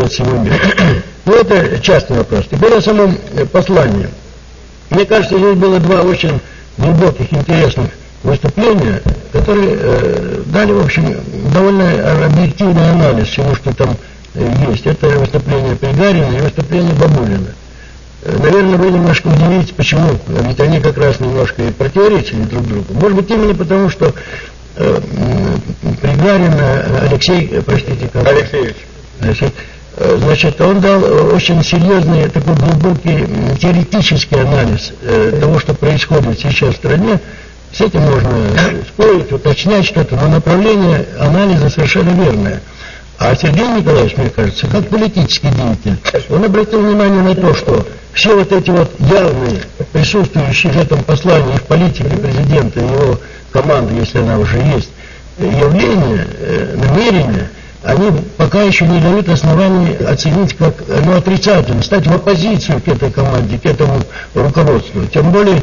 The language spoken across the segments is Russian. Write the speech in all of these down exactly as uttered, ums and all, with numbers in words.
от всего мира. Ну, это частный вопрос. Теперь о самом послании. Мне кажется, здесь было два очень глубоких, интересных выступления, которые э, дали, в общем, довольно объективный анализ всего, что там э, есть. Это выступление Пригарина и выступление Бабулина. Э, наверное, вы немножко удивитесь, почему, ведь они как раз немножко и противоречили друг другу. Может быть, именно потому, что э, Пригарин Алексей, простите, как? Алексеевич. Алексей, значит, он дал очень серьезный, такой глубокий теоретический анализ э, того, что происходит сейчас в стране. С этим можно спорить, уточнять что-то, но направление анализа совершенно верное. А Сергей Николаевич, мне кажется, как политический деятель, он обратил внимание на то, что все вот эти вот явные, присутствующие в этом послании в политике президента и его команды, если она уже есть, явления, э, намерения, они пока еще не дают оснований оценить как ну, отрицательно, стать в оппозицию к этой команде, к этому руководству. Тем более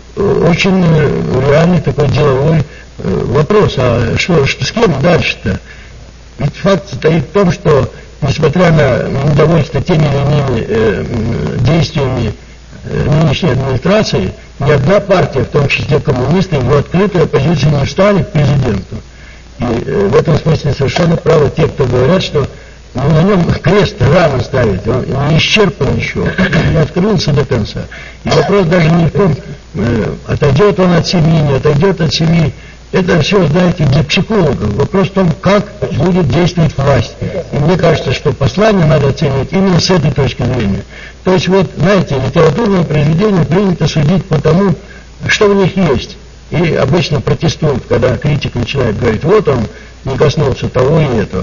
очень реальный такой деловой вопрос. А что, что с кем дальше-то? Ведь факт стоит в том, что несмотря на недовольство теми или иными э, действиями э, нынешней администрации, ни одна партия, в том числе коммунисты, в открытую оппозицию не встали к президенту. И э, в этом смысле совершенно правы те, кто говорят, что ну, на нем крест рано ставить, он не исчерпан еще, не открылся до конца. И вопрос даже не в том, э, отойдет он от семьи, не отойдет от семьи. Это все, знаете, для психологов. Вопрос в том, как будет действовать власть. И мне кажется, что послание надо оценивать именно с этой точки зрения. То есть, вот, знаете, литературное произведение принято судить по тому, что в них есть. И обычно протестуют, когда критик начинает говорить, вот он не коснулся того и этого.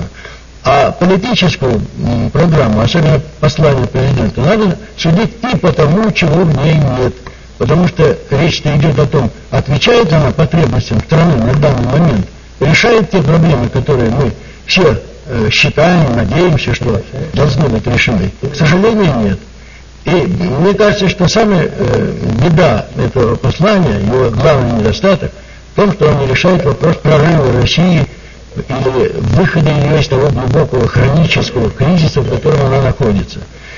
А политическую м, программу, особенно послание президента, надо судить и по тому, чего в ней нет. Потому что речь-то идет о том, отвечает она потребностям страны на данный момент, решает те проблемы, которые мы все э, считаем, надеемся, что должны быть решены. К сожалению, нет. И мне кажется, что самая э, беда этого послания, его главный недостаток, в том, что он не решает вопрос прорыва России или выхода ее из того глубокого хронического кризиса, в котором она находится.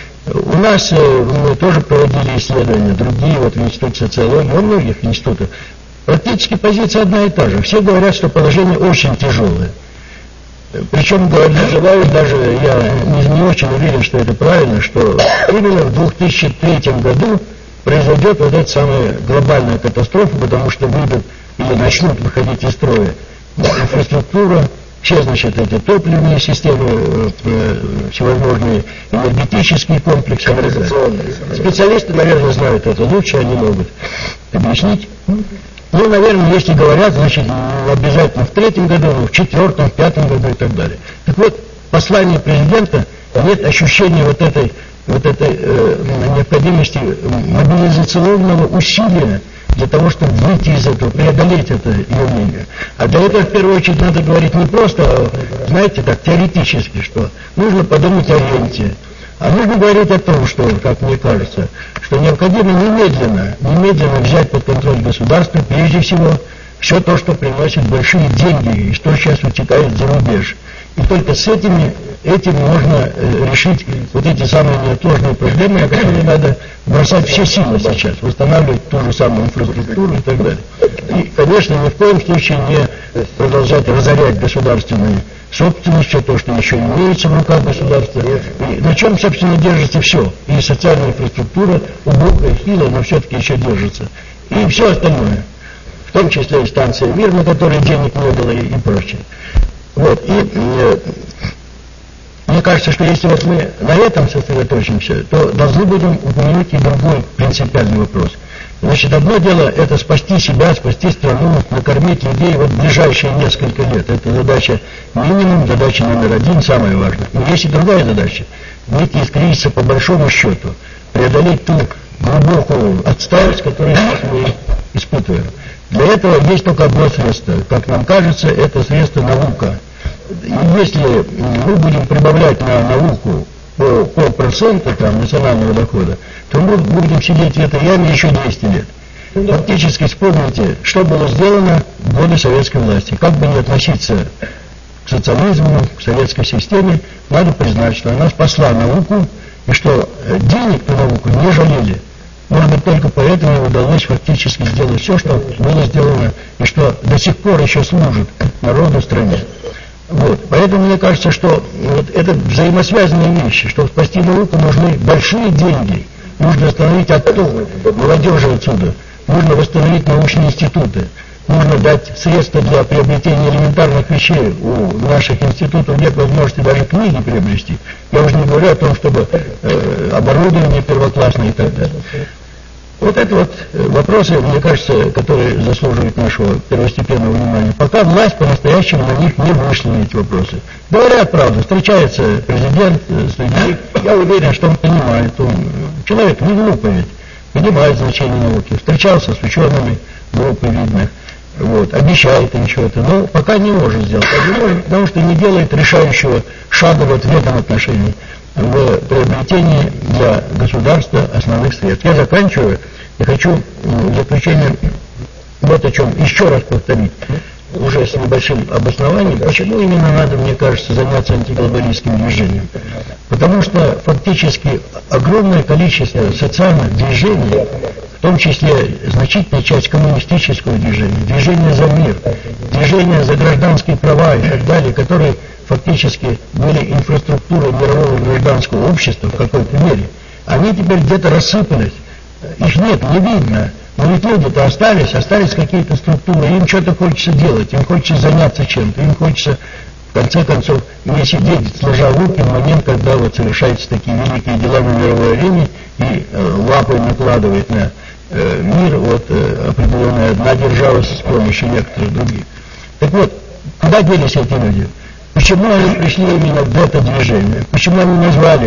У нас э, мы тоже проводили исследования, другие, вот в Институте социологии, во многих институтах. Практически позиция одна и та же. Все говорят, что положение очень тяжелое. Причем называют даже, я не, не очень уверен, что это правильно, что именно в две тысячи третьем году произойдет вот эта самая глобальная катастрофа, потому что выйдут или начнут выходить из строя инфраструктура, все, значит, эти топливные системы, всевозможные энергетические комплексы. Специалисты, наверное, знают это лучше, они могут объяснить. Ну, наверное, если говорят, значит, обязательно в третьем году, в четвертом, в пятом году и так далее. Так вот, послание президента, нет ощущения вот этой, вот этой э, необходимости мобилизационного усилия для того, чтобы выйти из этого, преодолеть это явление. А для этого, в первую очередь, надо говорить не просто, знаете, так, теоретически, что нужно подумать о ренте. А нужно говорить о том, что, как мне кажется, что необходимо немедленно, немедленно взять под контроль государства, прежде всего, все то, что приносит большие деньги и что сейчас утекает за рубеж. И только с этими, этим можно э, решить вот эти самые неотложные проблемы, о которых надо бросать все силы сейчас, восстанавливать ту же самую инфраструктуру и так далее. И, конечно, ни в коем случае не продолжать разорять государственную собственность, все то, что еще имеется в руках государства. И на чем, собственно, держится все. И социальная инфраструктура, убогая, хилая, но все-таки еще держится. И все остальное. В том числе и станция «Мир», на которой денег не было и, и прочее. Вот. И э, мне кажется, что если вот мы на этом сосредоточимся, то должны будем упомянуть и другой принципиальный вопрос. Значит, одно дело — это спасти себя, спасти страну, накормить людей вот в ближайшие несколько лет. Это задача минимум, задача номер один, самая важная. Но есть и другая задача — выйти из кризиса по большому счету, преодолеть ту глубокую отсталость, которую мы испытываем. Для этого есть только одно средство. Как нам кажется, это средство наука. И если мы будем прибавлять на науку по полпроцента там, национального дохода, то мы будем сидеть в этой яме еще двести лет. Фактически вспомните, что было сделано в годы советской власти. Как бы не относиться к социализму, к советской системе, надо признать, что она спасла науку, и что денег на науку не жалели. Может быть, только поэтому удалось фактически сделать все, что было сделано, и что до сих пор еще служит народу, стране. Вот. Поэтому мне кажется, что вот это взаимосвязанные вещи, чтобы спасти науку, нужны большие деньги, нужно остановить отток молодежи отсюда, нужно восстановить научные институты, нужно дать средства для приобретения элементарных вещей. У наших институтов нет возможности даже книги приобрести. Я уже не говорю о том, чтобы э, оборудование первоклассное и так далее. Вот это вот вопросы, мне кажется, которые заслуживают нашего первостепенного внимания. Пока власть по-настоящему на них не вышла, на эти вопросы. Говорят правду, встречается президент с людьми, я уверен, что он понимает, он человек не глупый ведь, понимает значение науки, встречался с учеными группы видных, вот, обещает им что-то, но пока не может сделать, не может, потому что не делает решающего шага вот в этом отношении, в приобретении для государства основных средств. Я заканчиваю и хочу в заключение вот о чем еще раз повторить, уже с небольшим обоснованием, почему именно надо, мне кажется, заняться антиглобалистским движением. Потому что фактически огромное количество социальных движений, в том числе значительная часть коммунистического движения, движение за мир, движение за гражданские права и так далее, которые фактически были инфраструктурой мирового гражданского общества в какой-то мере, они теперь где-то рассыпались, их нет, не видно. Но ведь люди-то остались, остались какие-то структуры, им что-то хочется делать, им хочется заняться чем-то, им хочется, в конце концов, не сидеть, сложа руки в момент, когда вот совершаются такие великие дела на мировой арене и э, лапы накладывает на э, мир вот э, определенная одна держава с помощью некоторых других. Так вот, куда делись эти люди? Почему они пришли именно в это движение? Почему они назвали